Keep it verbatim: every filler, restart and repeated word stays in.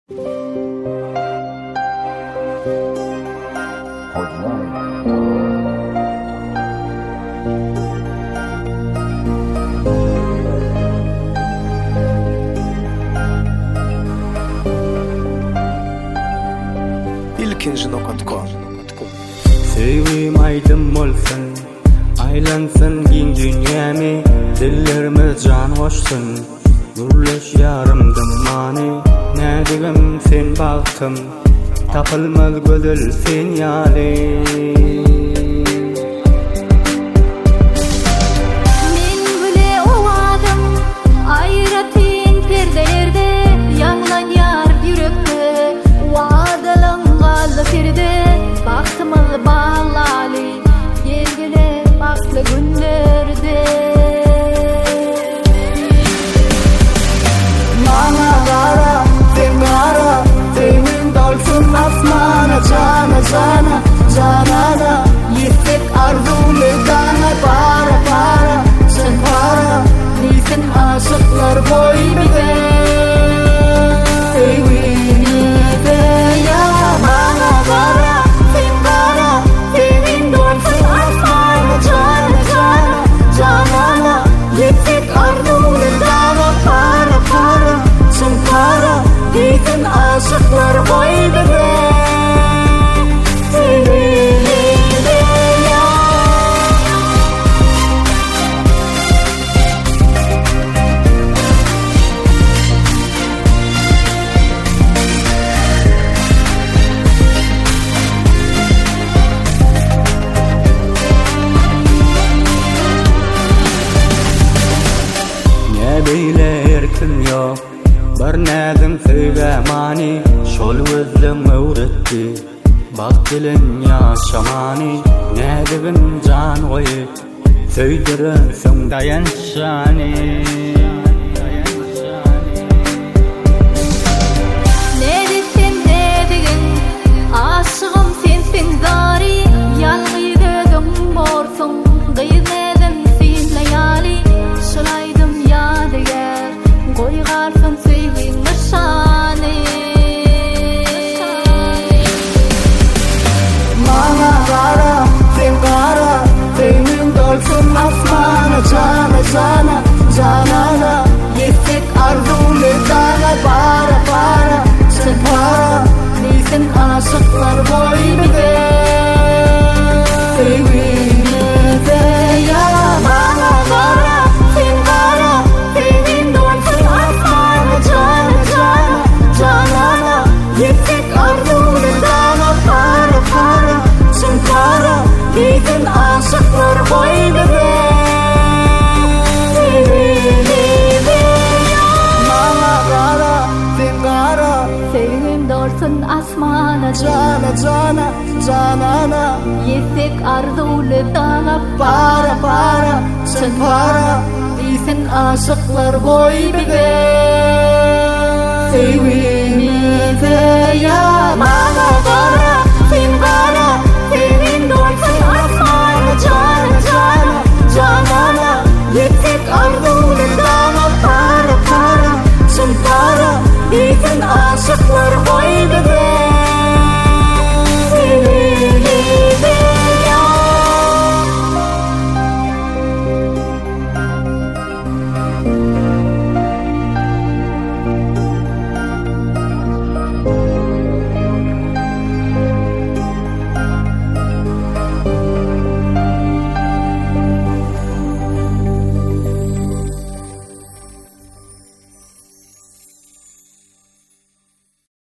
İlkinci nokta com. Sevim aydım olsun, aylansın giň dünýämi, dillerimiz can hoşsun. Nurleş yarımdım mani, nädigim sen baktım, tapılmaz gözel sen ýaly. Men güle owadım, aýratyn perdelerde, ýanglanýar ýürekde, wadalangaly perde, baktymyz bağlaly, gelgile bakly günlerde. Jana, jana, janana, yesek arzuly dana para para, sen para, niçin aşıklar boýmydy? Sevgili ya bana bara, sen bara, senin dolsun asmana, jana, jana, janana, yesek arzuly dana para para, sen para, niçin aşıklar boýmydy? Erkin yok, bir nädim söýlemani, şol gözlem öwretdi, bak dilen ýaşamani, nädigin jan goýup, söýdireň dayanşany. Nädiksen nädigin, aşygym sensiň zary, ýalňy gözüm borsun, gyýmedin sen layali, şolaýdym ýadygar, goýgarsyn sevgiň nişany. Mana gara, sen gara, senin dolsun asmana, jana, jana, janana, yesek arzuly dana para para, sen para, niçin aşıklar boýmydy? Sevgili ya mana gara, sen gara, senin dolsun asmana, jana, jana, janana, yesek arzuly dana para para, sen para, niçin aşıklar boýmydy? Sevgim dolsun asmana, Jana, jana, janana, yesek arzuly dana para para, sen para, niçin aşıklar boýmydy? sevgili ya